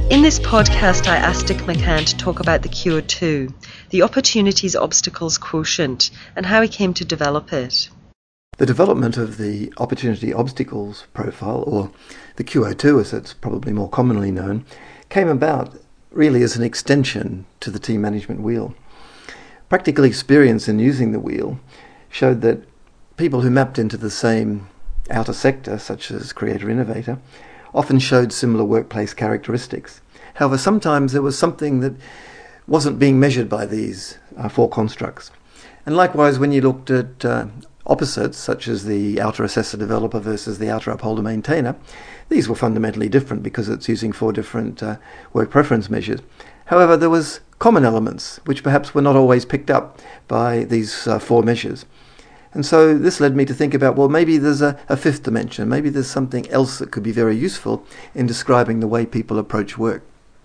In this podcast, I asked Dick McCann to talk about the QO2, the Opportunities Obstacles Quotient, and how he came to develop it. The development of the Opportunity Obstacles Profile, or the QO2 as it's probably more commonly known, came about really as an extension to the team management wheel. Practical experience in using the wheel showed that people who mapped into the same outer sector, such as creator-innovator, often showed similar workplace characteristics. However, sometimes there was something that wasn't being measured by these four constructs. And likewise, when you looked at opposites, such as the outer assessor-developer versus the outer upholder-maintainer, these were fundamentally different because it's using four different work preference measures. However, there was common elements which perhaps were not always picked up by these four measures. And so this led me to think about, well, maybe there's a fifth dimension. Maybe there's something else that could be very useful in describing the way people approach work.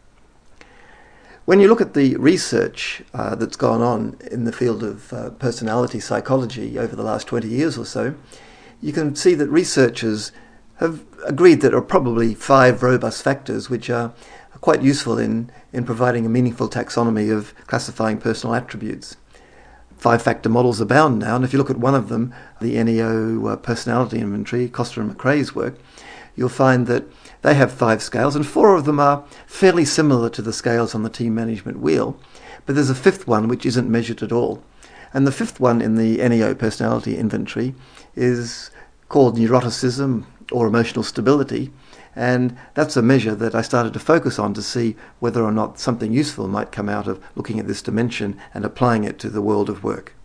When you look at the research that's gone on in the field of personality psychology over the last 20 years or so, you can see that researchers have agreed that there are probably 5 robust factors which are quite useful in providing a meaningful taxonomy of classifying personal attributes. 5-factor models abound now, and if you look at one of them, the NEO Personality Inventory, Costa and McRae's work, you'll find that they have 5 scales, and 4 of them are fairly similar to the scales on the team management wheel, but there's a 5th one which isn't measured at all. And the 5th one in the NEO Personality Inventory is called neuroticism or emotional stability, and that's a measure that I started to focus on to see whether or not something useful might come out of looking at this dimension and applying it to the world of work.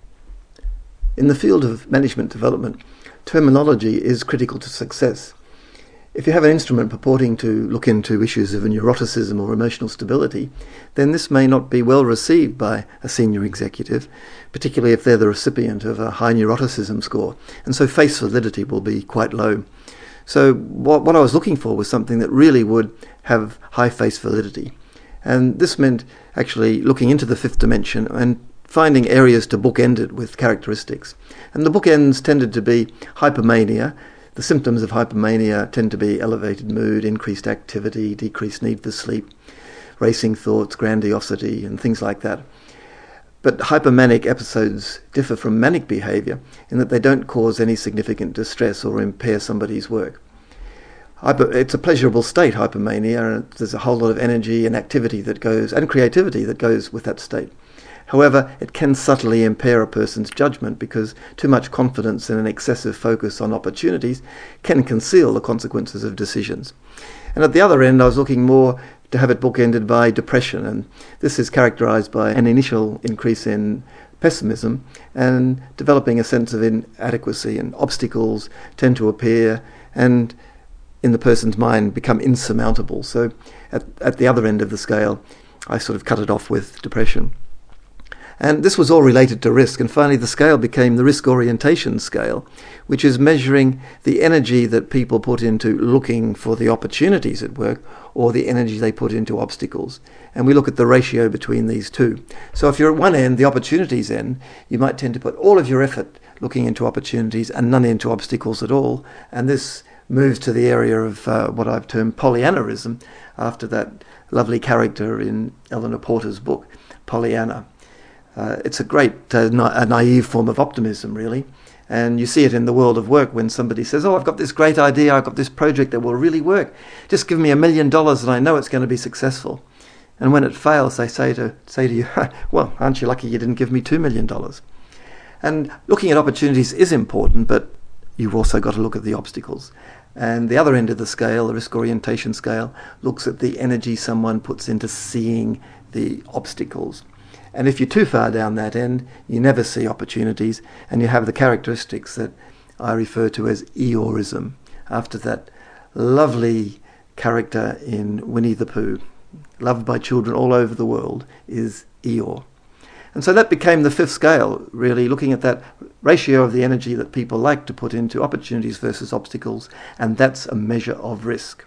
In the field of management development, terminology is critical to success. If you have an instrument purporting to look into issues of neuroticism or emotional stability, then this may not be well received by a senior executive, particularly if they're the recipient of a high neuroticism score, and so face validity will be quite low. So what I was looking for was something that really would have high face validity. And this meant actually looking into the 5th dimension and finding areas to bookend it with characteristics. And the bookends tended to be hypomania. The symptoms of hypomania tend to be elevated mood, increased activity, decreased need for sleep, racing thoughts, grandiosity, and things like that. But hypomanic episodes differ from manic behavior in that they don't cause any significant distress or impair somebody's work. It's a pleasurable state, hypomania, and there's a whole lot of energy and activity that goes, and creativity that goes with that state. However, it can subtly impair a person's judgment because too much confidence and an excessive focus on opportunities can conceal the consequences of decisions. And at the other end, I was looking more to have it bookended by depression, and this is characterized by an initial increase in pessimism and developing a sense of inadequacy, and obstacles tend to appear and in the person's mind become insurmountable. So at the other end of the scale, I sort of cut it off with depression. And this was all related to risk, and finally the scale became the risk orientation scale, which is measuring the energy that people put into looking for the opportunities at work or the energy they put into obstacles. And we look at the ratio between these two. So if you're at one end, the opportunities end, you might tend to put all of your effort looking into opportunities and none into obstacles at all. And this moves to the area of what I've termed Pollyannaism, after that lovely character in Eleanor Porter's book, Pollyanna. It's a great naive form of optimism, really. And you see it in the world of work when somebody says, oh, I've got this great idea, I've got this project that will really work. Just give me $1 million and I know it's going to be successful. And when it fails, they say to you, well, aren't you lucky you didn't give me $2 million? And looking at opportunities is important, but you've also got to look at the obstacles. And the other end of the scale, the risk orientation scale, looks at the energy someone puts into seeing the obstacles. And if you're too far down that end, you never see opportunities, and you have the characteristics that I refer to as Eeyoreism, after that lovely character in Winnie the Pooh, loved by children all over the world, is Eeyore. And so that became the 5th scale, really, looking at that ratio of the energy that people like to put into opportunities versus obstacles, and that's a measure of risk.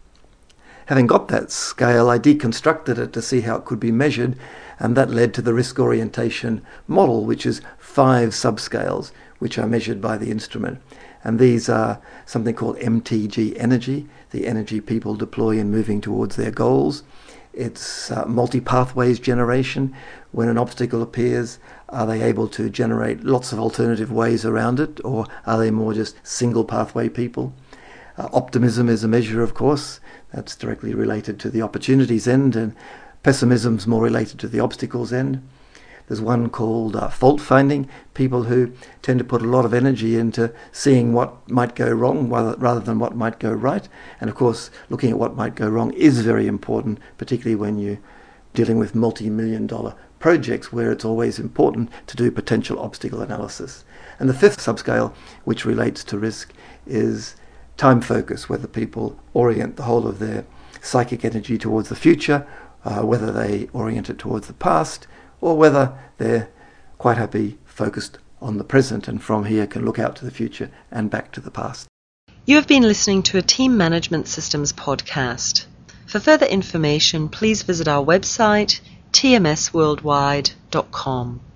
Having got that scale, I deconstructed it to see how it could be measured, and that led to the risk orientation model, which is 5 subscales, which are measured by the instrument. And these are something called MTG energy, the energy people deploy in moving towards their goals. It's multi-pathways generation. When an obstacle appears, are they able to generate lots of alternative ways around it, or are they more just single pathway people? Optimism is a measure, of course. That's directly related to the opportunities end, and pessimism's more related to the obstacles end. There's one called fault finding, people who tend to put a lot of energy into seeing what might go wrong rather than what might go right. And of course, looking at what might go wrong is very important, particularly when you're dealing with multi-million-dollar projects where it's always important to do potential obstacle analysis. And the fifth subscale, which relates to risk, is time focus, whether people orient the whole of their psychic energy towards the future, whether they orient it towards the past, or whether they're quite happy focused on the present and from here can look out to the future and back to the past. You have been listening to a Team Management Systems podcast. For further information, please visit our website, tmsworldwide.com.